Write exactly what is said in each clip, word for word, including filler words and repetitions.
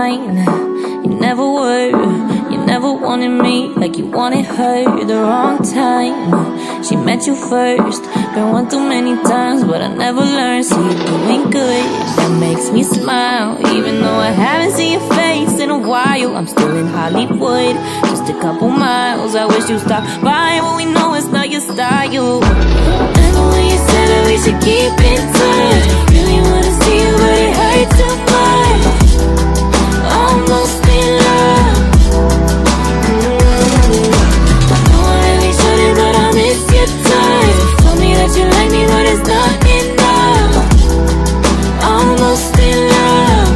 mine. You never were, you never wanted me like you wanted her. The wrong time, she met you first. Been one too many times, but I never learned. See you doing good, that makes me smile. Even though I haven't seen your face in a while, I'm still in Hollywood, just a couple miles. I wish you stopped by, but we know it's not your style. Remember when you said that we should keep in touch? Really wanna see you, but it hurt too much. Almost in love. mm. I know I really shouldn't, but I miss your touch. Told me that you like me, but it's not enough. Almost in love.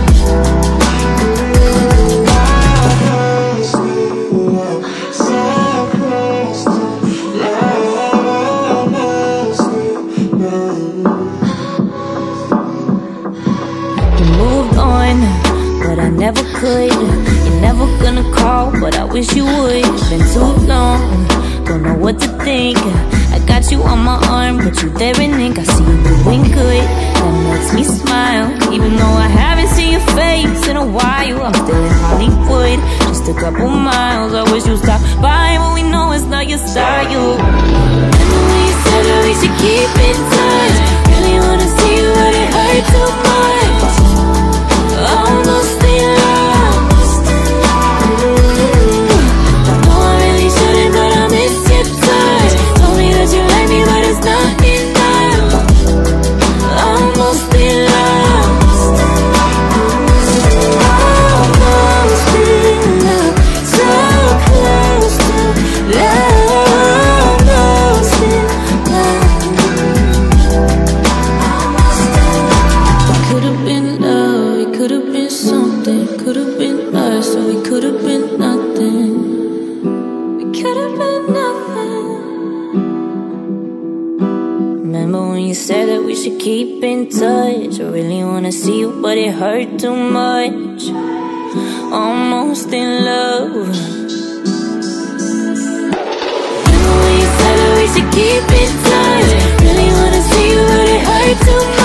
You moved on, but I never could. You're never gonna call, but I wish you would. Been too long, don't know what to think. I got you on my arm, but you there in ink. I see you doing good, that makes me smile. Even though I haven't seen your face in a while, I'm still in Hollywood, just a couple miles. I wish you stopped by, but we know it's not your style. Remember when you said that we should keep in touch? Really wanna see you, but it hurt too much. Almost in love. mm. I know I really shouldn't, but I miss your touch. Told me that you like me, but it's not enough. Almost in love. Almost in love. So close to love. Almost in love. Could've been love, it could've been something. Could've been us, or we could've been nothing. We could've been nothing. Remember when you said that we should keep in touch? I really wanna see you, but it hurt too much. Almost in love. Remember when you said that we should keep in touch? Really wanna see you, but it hurt too much.